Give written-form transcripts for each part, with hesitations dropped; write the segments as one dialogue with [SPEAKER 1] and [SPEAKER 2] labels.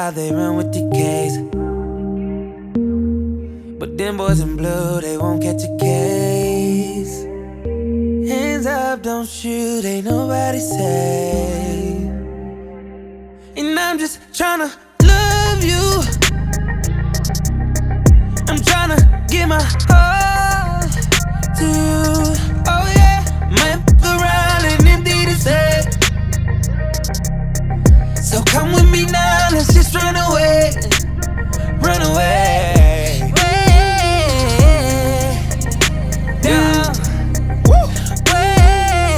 [SPEAKER 1] wild, they run with the case. But them boys in blue, they won't catch a case. Hands up, don't shoot, ain't nobody safe. And I'm just tryna love you. I'm tryna give my heart to you. Oh yeah, might fuck around and empty this head. So come with me now, let's just run away. Run away. Down. Woo. Way.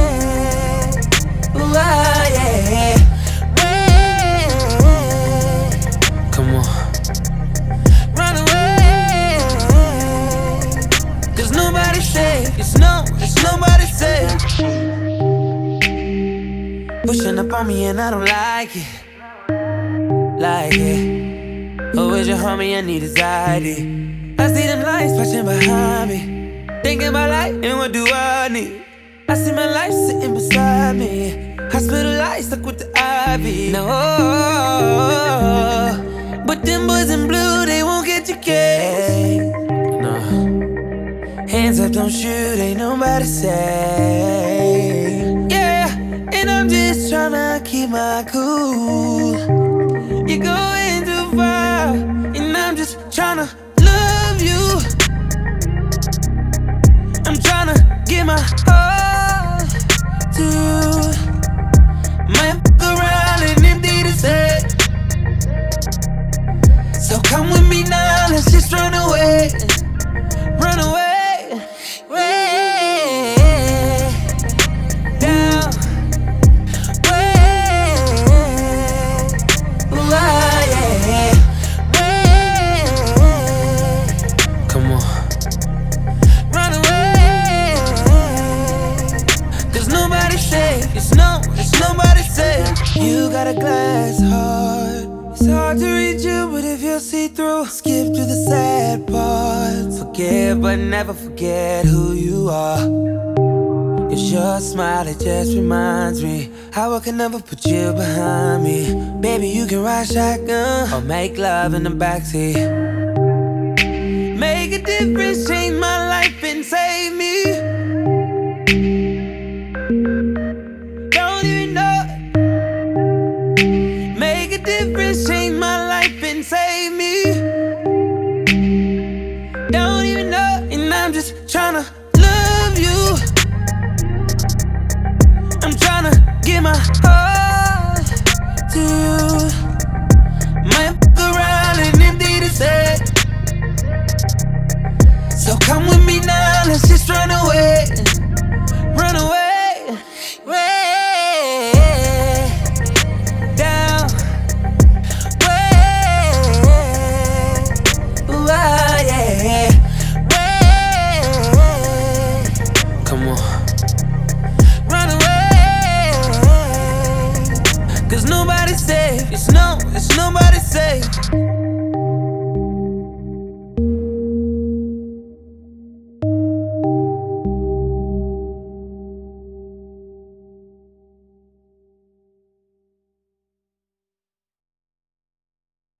[SPEAKER 1] Ooh, ah, yeah. Way. Come on. Run away. Cause nobody's safe. It's nobody safe. Pushing up on me and I don't like it. Like it. Oh, is your homie? I need his ID. I see them lights flashing behind me. Thinking about life and what do I need? I see my life sitting beside me. Hospitalized, stuck with the IV. No, but them boys in blue, they won't get your case. No. Hands up, don't shoot, ain't nobody safe. Yeah, and I'm just tryna keep my cool. You're going too far, and I'm just tryna love you. I'm tryna give my heart to you. Might fuck around and empty this head. So come with me now, let's just run away. Run away. Way. Down. Way. Ooh, ah, yeah. Way. Come on. Run away. Cause nobody's safe. It's nobody's safe. You got a glass heart. It's hard to reach you, but if you'll see through, skip to the sad parts. Forgive, but never forget who you are. It's your smile, it just reminds me how I can never put you behind me. Baby, you can ride shotgun or make love in the backseat. Make a difference, change my life and save me. Don't even know it. Make a difference, change my life and save me. Don't even know it. And I'm just tryna love you. I'm tryna give my heart to you. Might fuck around and empty this head. So come with me now, let's just run away.